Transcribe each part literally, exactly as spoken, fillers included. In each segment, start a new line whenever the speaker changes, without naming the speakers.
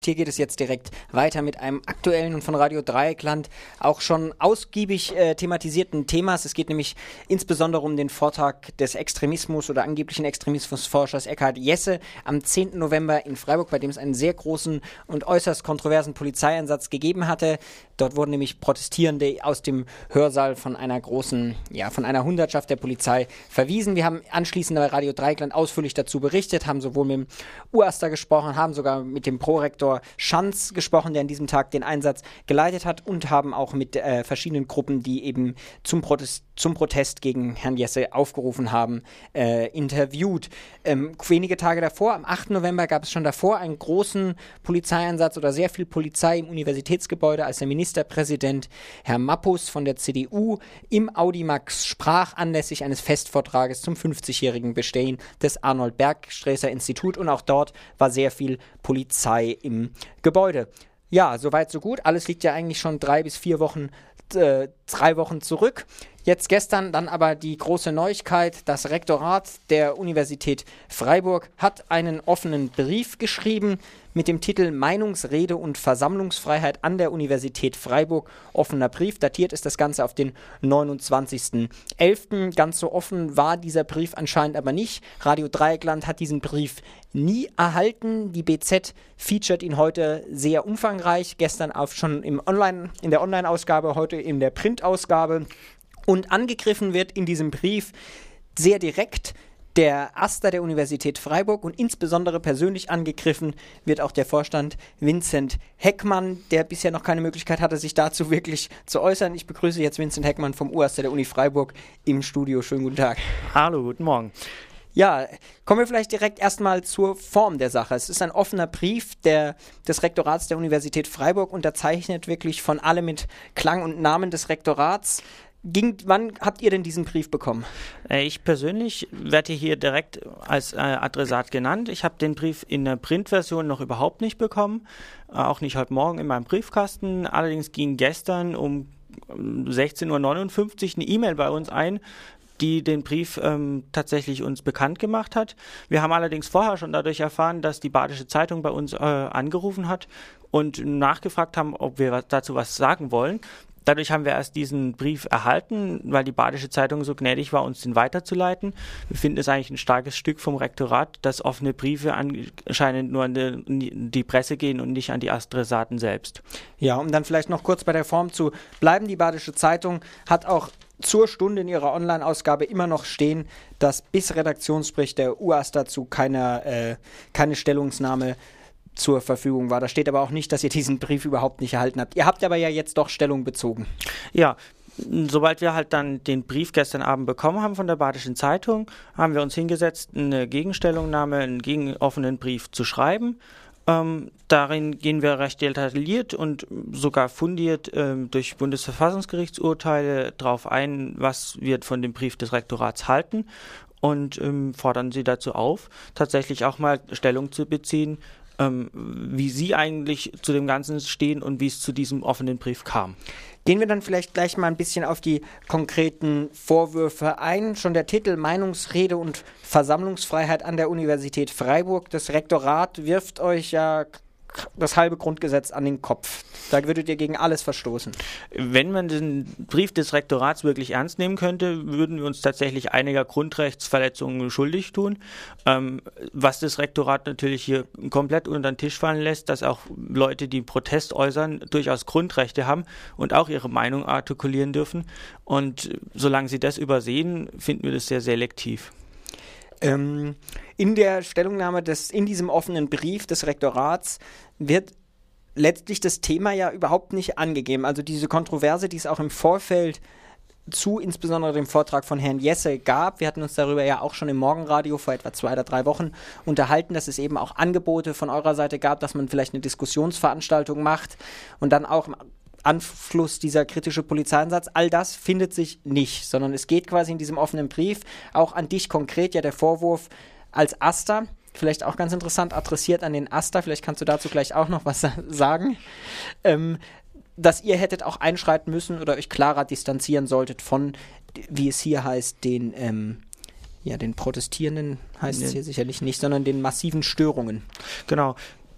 Hier geht es jetzt direkt weiter mit einem aktuellen und von Radio Dreieckland auch schon ausgiebig äh, thematisierten Themas. Es geht nämlich insbesondere um den Vortrag des Extremismus oder angeblichen Extremismusforschers Eckhard Jesse am zehnten November in Freiburg, bei dem es einen sehr großen und äußerst kontroversen Polizeieinsatz gegeben hatte. Dort wurden nämlich Protestierende aus dem Hörsaal von einer großen, ja, von einer Hundertschaft der Polizei verwiesen. Wir haben anschließend bei Radio Dreieckland ausführlich dazu berichtet, haben sowohl mit dem U A S tA gesprochen, haben sogar mit dem Prorektor Schanz gesprochen, der an diesem Tag den Einsatz geleitet hat, und haben auch mit äh, verschiedenen Gruppen, die eben zum Protest, zum Protest gegen Herrn Jesse aufgerufen haben, äh, interviewt. Ähm, wenige Tage davor, am achten November, gab es schon davor einen großen Polizeieinsatz oder sehr viel Polizei im Universitätsgebäude, als der Ministerpräsident Herr Mappus von der C D U im Audimax sprach anlässlich eines Festvortrages zum fünfzigjährigen Bestehen des Arnold Bergsträßer Institut, und auch dort war sehr viel Polizei im Gebäude. Ja, soweit so gut. Alles liegt ja eigentlich schon drei bis vier Wochen, äh, drei Wochen zurück. Jetzt gestern dann aber die große Neuigkeit: Das Rektorat der Universität Freiburg hat einen offenen Brief geschrieben mit dem Titel Meinungsrede und Versammlungsfreiheit an der Universität Freiburg. Offener Brief, datiert ist das Ganze auf den neunundzwanzigsten elften Ganz so offen war dieser Brief anscheinend aber nicht. Radio Dreieckland hat diesen Brief nie erhalten. Die B Z featuret ihn heute sehr umfangreich. Gestern auch schon im Online, in der Online-Ausgabe, heute in der Print-Ausgabe. Und angegriffen wird in diesem Brief sehr direkt der AStA der Universität Freiburg, und insbesondere persönlich angegriffen wird auch der Vorstand Vincent Heckmann, der bisher noch keine Möglichkeit hatte, sich dazu wirklich zu äußern. Ich begrüße jetzt Vincent Heckmann vom U A S tA der Uni Freiburg im Studio. Schönen guten Tag.
Hallo, guten Morgen.
Ja, kommen wir vielleicht direkt erstmal zur Form der Sache. Es ist ein offener Brief der, des Rektorats der Universität Freiburg, unterzeichnet wirklich von allem mit Klang und Namen des Rektorats. Ging, wann habt ihr denn diesen Brief bekommen?
Ich persönlich werde hier direkt als äh, Adressat genannt. Ich habe den Brief in der Printversion noch überhaupt nicht bekommen, äh, auch nicht heute Morgen in meinem Briefkasten. Allerdings ging gestern um sechzehn Uhr neunundfünfzig eine E-Mail bei uns ein, die den Brief ähm, tatsächlich uns bekannt gemacht hat. Wir haben allerdings vorher schon dadurch erfahren, dass die Badische Zeitung bei uns äh, angerufen hat und nachgefragt haben, ob wir dazu was sagen wollen. Dadurch haben wir erst diesen Brief erhalten, weil die Badische Zeitung so gnädig war, uns den weiterzuleiten. Wir finden es eigentlich ein starkes Stück vom Rektorat, dass offene Briefe anscheinend nur an die Presse gehen und nicht an die Adressaten selbst.
Ja, um dann vielleicht noch kurz bei der Form zu bleiben. Die Badische Zeitung hat auch zur Stunde in ihrer Online-Ausgabe immer noch stehen, dass bis Redaktionsbericht der U A S dazu keine, äh, keine Stellungnahme zur Verfügung war. Da steht aber auch nicht, dass ihr diesen Brief überhaupt nicht erhalten habt. Ihr habt aber ja jetzt doch Stellung bezogen.
Ja, sobald wir halt dann den Brief gestern Abend bekommen haben von der Badischen Zeitung, haben wir uns hingesetzt, eine Gegenstellungnahme, einen gegen offenen Brief zu schreiben. Ähm, darin gehen wir recht detailliert und sogar fundiert ähm, durch Bundesverfassungsgerichtsurteile darauf ein, was wir von dem Brief des Rektorats halten, und ähm, fordern sie dazu auf, tatsächlich auch mal Stellung zu beziehen, ähm, wie sie eigentlich zu dem Ganzen stehen und wie es zu diesem offenen Brief kam.
Gehen wir dann vielleicht gleich mal ein bisschen auf die konkreten Vorwürfe ein. Schon der Titel Meinungsrede und Versammlungsfreiheit an der Universität Freiburg. Das Rektorat wirft euch ja das halbe Grundgesetz an den Kopf. Da würdet ihr gegen alles verstoßen.
Wenn man den Brief des Rektorats wirklich ernst nehmen könnte, würden wir uns tatsächlich einiger Grundrechtsverletzungen schuldig tun. Ähm, was das Rektorat natürlich hier komplett unter den Tisch fallen lässt, dass auch Leute, die Protest äußern, durchaus Grundrechte haben und auch ihre Meinung artikulieren dürfen. Und solange sie das übersehen, finden wir das sehr selektiv.
Ähm, in der Stellungnahme des, in diesem offenen Brief des Rektorats wird letztlich das Thema ja überhaupt nicht angegeben. Also diese Kontroverse, die es auch im Vorfeld zu insbesondere dem Vortrag von Herrn Jesse gab. Wir hatten uns darüber ja auch schon im Morgenradio vor etwa zwei oder drei Wochen unterhalten, dass es eben auch Angebote von eurer Seite gab, dass man vielleicht eine Diskussionsveranstaltung macht und dann auch im Anschluss dieser kritische Polizeieinsatz. All das findet sich nicht, sondern es geht quasi in diesem offenen Brief auch an dich konkret ja der Vorwurf als AStA, vielleicht auch ganz interessant, adressiert an den AStA, vielleicht kannst du dazu gleich auch noch was sagen, ähm, dass ihr hättet auch einschreiten müssen oder euch klarer distanzieren solltet von, wie es hier heißt, den, ähm, ja, den Protestierenden heißt es hier sicherlich nicht, sondern den massiven Störungen.
Genau.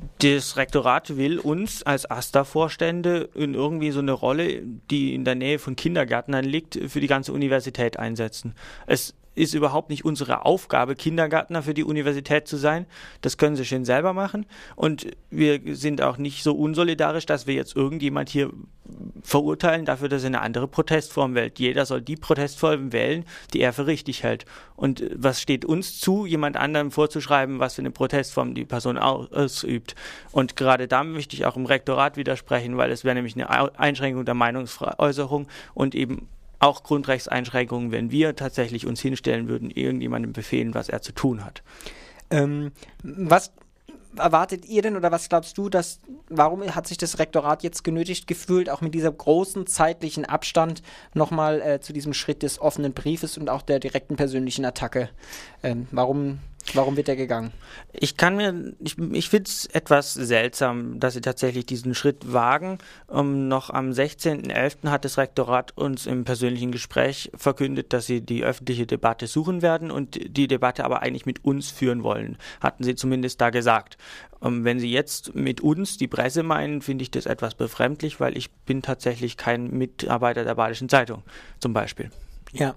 Das Rektorat will uns als AStA-Vorstände in irgendwie so eine Rolle, die in der Nähe von Kindergärtnern liegt, für die ganze Universität einsetzen. Es ist überhaupt nicht unsere Aufgabe, Kindergärtner für die Universität zu sein. Das können sie schön selber machen. Und wir sind auch nicht so unsolidarisch, dass wir jetzt irgendjemand hier verurteilen dafür, dass er eine andere Protestform wählt. Jeder soll die Protestform wählen, die er für richtig hält. Und was steht uns zu, jemand anderem vorzuschreiben, was für eine Protestform die Person ausübt? Und gerade da möchte ich auch im Rektorat widersprechen, weil es wäre nämlich eine Einschränkung der Meinungsäußerung und eben auch Grundrechtseinschränkungen, wenn wir tatsächlich uns hinstellen würden, irgendjemandem befehlen, was er zu tun hat.
Ähm, was erwartet ihr denn oder was glaubst du, dass, warum hat sich das Rektorat jetzt genötigt gefühlt, auch mit diesem großen zeitlichen Abstand nochmal äh, zu diesem Schritt des offenen Briefes und auch der direkten persönlichen Attacke? Ähm, warum Warum wird der gegangen?
Ich kann mir, ich, ich finde es etwas seltsam, dass sie tatsächlich diesen Schritt wagen. Um, noch am sechzehnten elften hat das Rektorat uns im persönlichen Gespräch verkündet, dass sie die öffentliche Debatte suchen werden und die Debatte aber eigentlich mit uns führen wollen, hatten sie zumindest da gesagt. Um, wenn sie jetzt mit uns die Presse meinen, finde ich das etwas befremdlich, weil ich bin tatsächlich kein Mitarbeiter der Badischen Zeitung, zum Beispiel.
Ja.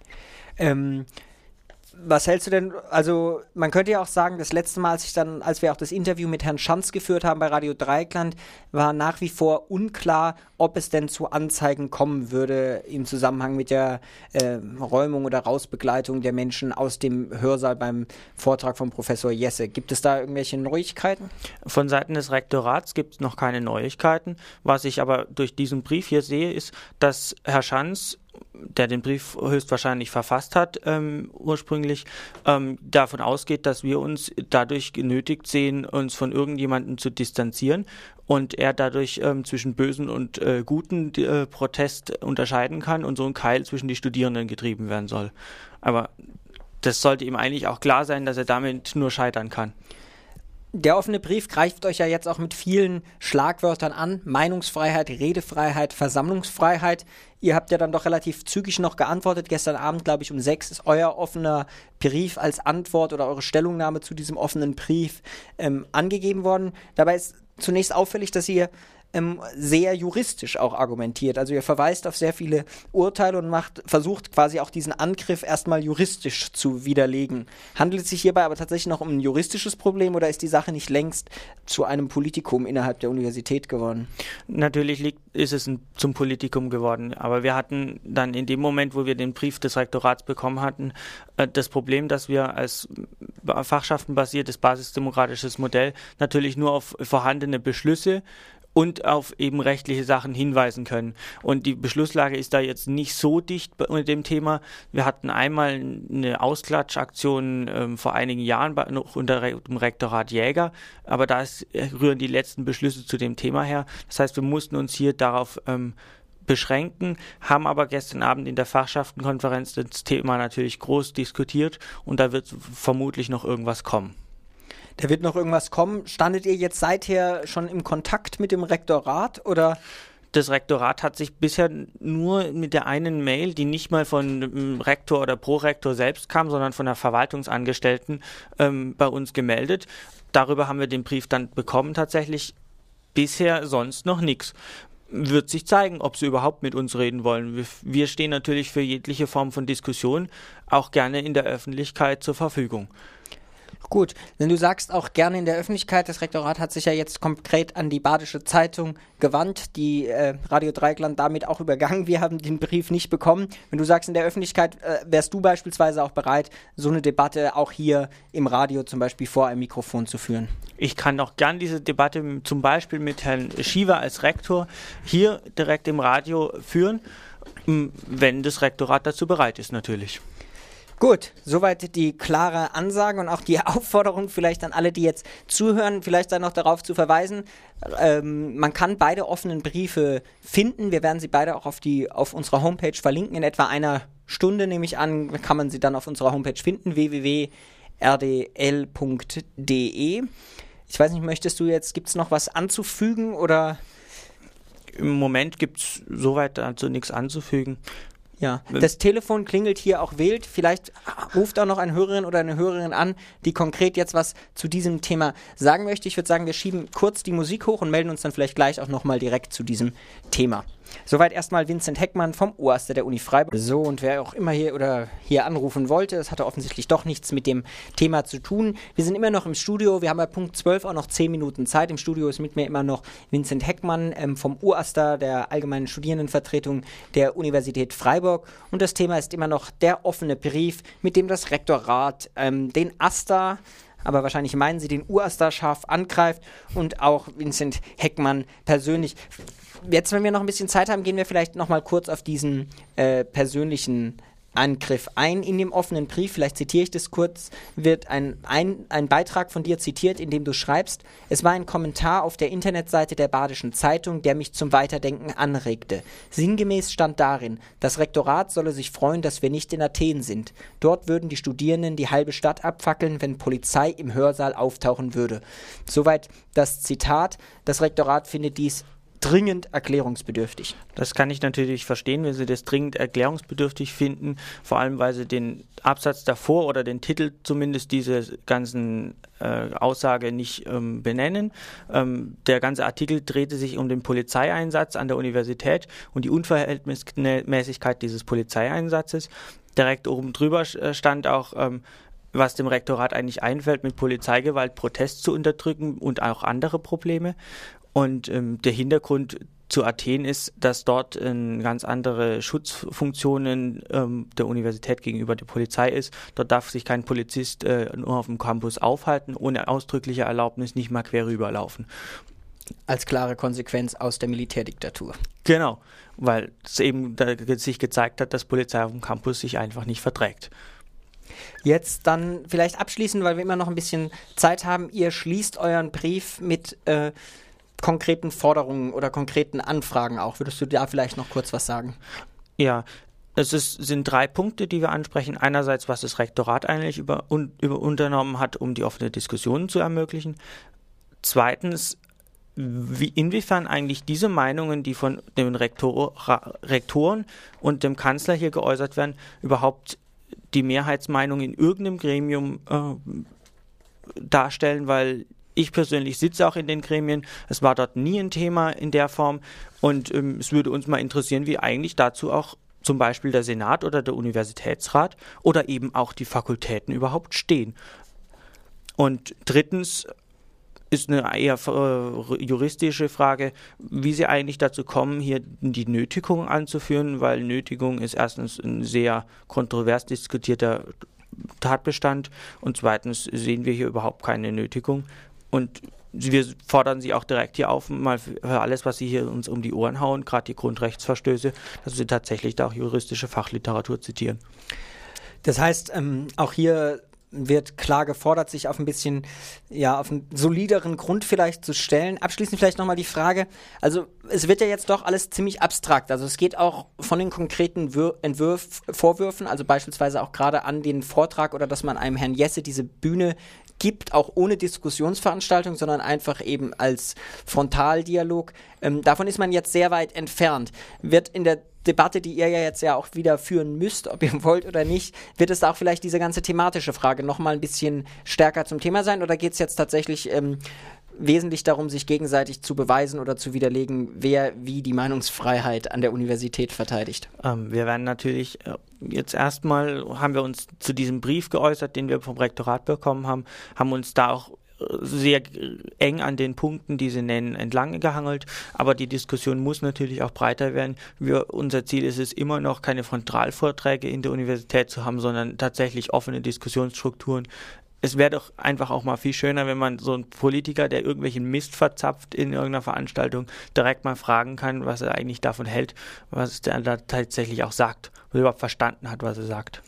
Ähm... Was hältst du denn, also man könnte ja auch sagen, das letzte Mal, als ich dann, als wir auch das Interview mit Herrn Schanz geführt haben bei Radio Dreieckland, war nach wie vor unklar, ob es denn zu Anzeigen kommen würde im Zusammenhang mit der äh, Räumung oder Rausbegleitung der Menschen aus dem Hörsaal beim Vortrag von Professor Jesse. Gibt es da irgendwelche Neuigkeiten?
Von Seiten des Rektorats gibt es noch keine Neuigkeiten. Was ich aber durch diesen Brief hier sehe, ist, dass Herr Schanz, der den Brief höchstwahrscheinlich verfasst hat, ähm, ursprünglich, ähm, davon ausgeht, dass wir uns dadurch genötigt sehen, uns von irgendjemandem zu distanzieren und er dadurch ähm, zwischen bösen und äh, guten äh, Protest unterscheiden kann und so ein Keil zwischen die Studierenden getrieben werden soll. Aber das sollte ihm eigentlich auch klar sein, dass er damit nur scheitern kann.
Der offene Brief greift euch ja jetzt auch mit vielen Schlagwörtern an. Meinungsfreiheit, Redefreiheit, Versammlungsfreiheit. Ihr habt ja dann doch relativ zügig noch geantwortet. Gestern Abend, glaube ich, um sechs ist euer offener Brief als Antwort oder eure Stellungnahme zu diesem offenen Brief ähm, angegeben worden. Dabei ist zunächst auffällig, dass ihr ähm, sehr juristisch auch argumentiert. Also ihr verweist auf sehr viele Urteile und macht, versucht quasi auch diesen Angriff erstmal juristisch zu widerlegen. Handelt es sich hierbei aber tatsächlich noch um ein juristisches Problem oder ist die Sache nicht längst zu einem Politikum innerhalb der Universität geworden?
Natürlich liegt, ist es ein, zum Politikum geworden, aber wir hatten dann in dem Moment, wo wir den Brief des Rektorats bekommen hatten, äh, das Problem, dass wir als fachschaftenbasiertes basisdemokratisches Modell natürlich nur auf vorhandene Beschlüsse und auf eben rechtliche Sachen hinweisen können. Und die Beschlusslage ist da jetzt nicht so dicht mit dem Thema. Wir hatten einmal eine Ausklatschaktion ähm, vor einigen Jahren bei, noch unter dem Rektorat Jäger, aber da ist, rühren die letzten Beschlüsse zu dem Thema her. Das heißt, wir mussten uns hier darauf ähm, beschränken, haben aber gestern Abend in der Fachschaftenkonferenz das Thema natürlich groß diskutiert und da wird vermutlich noch irgendwas kommen.
Da wird noch irgendwas kommen. Standet ihr jetzt seither schon im Kontakt mit dem Rektorat oder?
Das Rektorat hat sich bisher nur mit der einen Mail, die nicht mal von dem Rektor oder Prorektor selbst kam, sondern von der Verwaltungsangestellten ähm, bei uns gemeldet. Darüber haben wir den Brief dann bekommen tatsächlich. Bisher sonst noch nichts. Wird sich zeigen, ob sie überhaupt mit uns reden wollen. Wir, wir stehen natürlich für jegliche Form von Diskussion auch gerne in der Öffentlichkeit zur Verfügung.
Gut, denn du sagst auch gerne in der Öffentlichkeit, das Rektorat hat sich ja jetzt konkret an die Badische Zeitung gewandt, die äh, Radio Dreieckland damit auch übergangen. Wir haben den Brief nicht bekommen. Wenn du sagst in der Öffentlichkeit, äh, wärst du beispielsweise auch bereit, so eine Debatte auch hier im Radio zum Beispiel vor einem Mikrofon zu führen?
Ich kann auch gern diese Debatte zum Beispiel mit Herrn Schiever als Rektor hier direkt im Radio führen, wenn das Rektorat dazu bereit ist natürlich.
Gut, soweit die klare Ansage und auch die Aufforderung vielleicht an alle, die jetzt zuhören, vielleicht dann noch darauf zu verweisen, ähm, man kann beide offenen Briefe finden. Wir werden sie beide auch auf, die, auf unserer Homepage verlinken. In etwa einer Stunde, nehme ich an, kann man sie dann auf unserer Homepage finden, w w w punkt r d l punkt d e. Ich weiß nicht, möchtest du jetzt, gibt es noch was anzufügen oder?
Im Moment gibt es soweit dazu nichts anzufügen.
Ja, das Telefon klingelt hier auch wild. Vielleicht ruft auch noch eine Hörerin oder eine Hörerin an, die konkret jetzt was zu diesem Thema sagen möchte. Ich würde sagen, wir schieben kurz die Musik hoch und melden uns dann vielleicht gleich auch nochmal direkt zu diesem Thema. Soweit erstmal Vincent Heckmann vom Oaster der Uni Freiburg. So, und wer auch immer hier oder hier anrufen wollte, es hatte offensichtlich doch nichts mit dem Thema zu tun. Wir sind immer noch im Studio, wir haben bei Punkt zwölf auch noch zehn Minuten Zeit. Im Studio ist mit mir immer noch Vincent Heckmann ähm, vom Oaster, der Allgemeinen Studierendenvertretung der Universität Freiburg. Und das Thema ist immer noch der offene Brief, mit dem das Rektorat ähm, den AStA, aber wahrscheinlich meinen Sie den Oaster scharf angreift und auch Vincent Heckmann persönlich. Jetzt, wenn wir noch ein bisschen Zeit haben, gehen wir vielleicht noch mal kurz auf diesen äh, persönlichen Angriff ein. In dem offenen Brief, vielleicht zitiere ich das kurz, wird ein, ein, ein Beitrag von dir zitiert, in dem du schreibst: Es war ein Kommentar auf der Internetseite der Badischen Zeitung, der mich zum Weiterdenken anregte. Sinngemäß stand darin, das Rektorat solle sich freuen, dass wir nicht in Athen sind. Dort würden die Studierenden die halbe Stadt abfackeln, wenn Polizei im Hörsaal auftauchen würde. Soweit das Zitat. Das Rektorat findet dies dringend erklärungsbedürftig.
Das kann ich natürlich verstehen, wenn Sie das dringend erklärungsbedürftig finden, vor allem weil Sie den Absatz davor oder den Titel zumindest dieser ganzen äh, Aussage nicht ähm, benennen. Ähm, der ganze Artikel drehte sich um den Polizeieinsatz an der Universität und die Unverhältnismäßigkeit dieses Polizeieinsatzes. Direkt oben drüber stand auch, ähm, was dem Rektorat eigentlich einfällt, mit Polizeigewalt Protest zu unterdrücken und auch andere Probleme. Und ähm, der Hintergrund zu Athen ist, dass dort äh, ganz andere Schutzfunktionen ähm, der Universität gegenüber der Polizei ist. Dort darf sich kein Polizist äh, nur auf dem Campus aufhalten, ohne ausdrückliche Erlaubnis nicht mal quer rüberlaufen.
Als klare Konsequenz aus der Militärdiktatur.
Genau, weil es eben da sich gezeigt hat, dass Polizei auf dem Campus sich einfach nicht verträgt.
Jetzt dann vielleicht abschließend, weil wir immer noch ein bisschen Zeit haben. Ihr schließt euren Brief mit äh, konkreten Forderungen oder konkreten Anfragen auch. Würdest du da vielleicht noch kurz was sagen?
Ja, es ist, sind drei Punkte, die wir ansprechen. Einerseits, was das Rektorat eigentlich über, un, über unternommen hat, um die offene Diskussion zu ermöglichen. Zweitens, wie, inwiefern eigentlich diese Meinungen, die von den Rektor, Rektoren und dem Kanzler hier geäußert werden, überhaupt die Mehrheitsmeinung in irgendeinem Gremium äh, darstellen, weil ich persönlich sitze auch in den Gremien. Es war dort nie ein Thema in der Form. Und ähm, es würde uns mal interessieren, wie eigentlich dazu auch zum Beispiel der Senat oder der Universitätsrat oder eben auch die Fakultäten überhaupt stehen. Und drittens ist eine eher äh, juristische Frage, wie sie eigentlich dazu kommen, hier die Nötigung anzuführen, weil Nötigung ist erstens ein sehr kontrovers diskutierter Tatbestand und zweitens sehen wir hier überhaupt keine Nötigung. Und wir fordern Sie auch direkt hier auf, mal für alles, was Sie hier uns um die Ohren hauen, gerade die Grundrechtsverstöße, dass Sie tatsächlich da auch juristische Fachliteratur zitieren.
Das heißt, ähm, auch hier wird klar gefordert, sich auf ein bisschen, ja, auf einen solideren Grund vielleicht zu stellen. Abschließend vielleicht nochmal die Frage, also es wird ja jetzt doch alles ziemlich abstrakt, also es geht auch von den konkreten Wir- Entwürf- Vorwürfen, also beispielsweise auch gerade an den Vortrag oder dass man einem Herrn Jesse diese Bühne gibt, auch ohne Diskussionsveranstaltung, sondern einfach eben als Frontaldialog. Ähm, davon ist man jetzt sehr weit entfernt. Wird in der Debatte, die ihr ja jetzt ja auch wieder führen müsst, ob ihr wollt oder nicht, wird es da auch vielleicht diese ganze thematische Frage nochmal ein bisschen stärker zum Thema sein, oder geht es jetzt tatsächlich ähm, wesentlich darum, sich gegenseitig zu beweisen oder zu widerlegen, wer wie die Meinungsfreiheit an der Universität verteidigt?
Ähm, wir werden natürlich äh, jetzt erstmal, haben wir uns zu diesem Brief geäußert, den wir vom Rektorat bekommen haben, haben uns da auch sehr eng an den Punkten, die Sie nennen, entlang gehangelt. Aber die Diskussion muss natürlich auch breiter werden. Wir, unser Ziel ist es immer noch, keine Frontalvorträge in der Universität zu haben, sondern tatsächlich offene Diskussionsstrukturen. Es wäre doch einfach auch mal viel schöner, wenn man so einen Politiker, der irgendwelchen Mist verzapft in irgendeiner Veranstaltung, direkt mal fragen kann, was er eigentlich davon hält, was er da tatsächlich auch sagt, ob er überhaupt verstanden hat, was er sagt.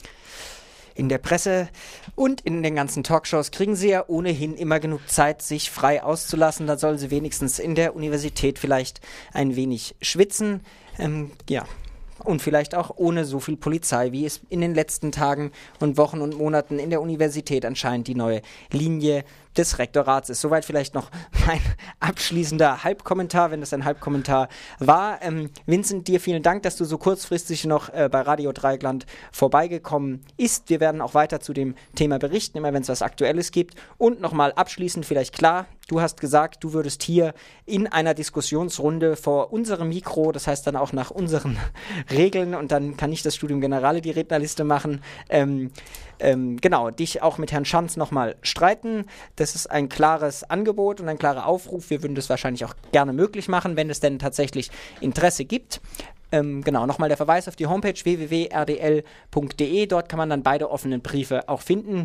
In der Presse und in den ganzen Talkshows kriegen sie ja ohnehin immer genug Zeit, sich frei auszulassen. Da sollen sie wenigstens in der Universität vielleicht ein wenig schwitzen. Ähm, ja. Und vielleicht auch ohne so viel Polizei, wie es in den letzten Tagen und Wochen und Monaten in der Universität anscheinend die neue Linie des Rektorats ist. Soweit vielleicht noch mein abschließender Halbkommentar, wenn das ein Halbkommentar war. Ähm, Vincent, dir vielen Dank, dass du so kurzfristig noch äh, bei Radio Dreieckland vorbeigekommen ist. Wir werden auch weiter zu dem Thema berichten, immer wenn es was Aktuelles gibt. Und nochmal abschließend vielleicht klar, du hast gesagt, du würdest hier in einer Diskussionsrunde vor unserem Mikro, das heißt dann auch nach unseren Regeln, und dann kann nicht das Studium Generale die Rednerliste machen, ähm, ähm, genau, dich auch mit Herrn Schanz nochmal streiten. Das ist ein klares Angebot und ein klarer Aufruf. Wir würden das wahrscheinlich auch gerne möglich machen, wenn es denn tatsächlich Interesse gibt. Ähm, genau, nochmal der Verweis auf die Homepage w w w punkt r d l punkt d e. Dort kann man dann beide offenen Briefe auch finden.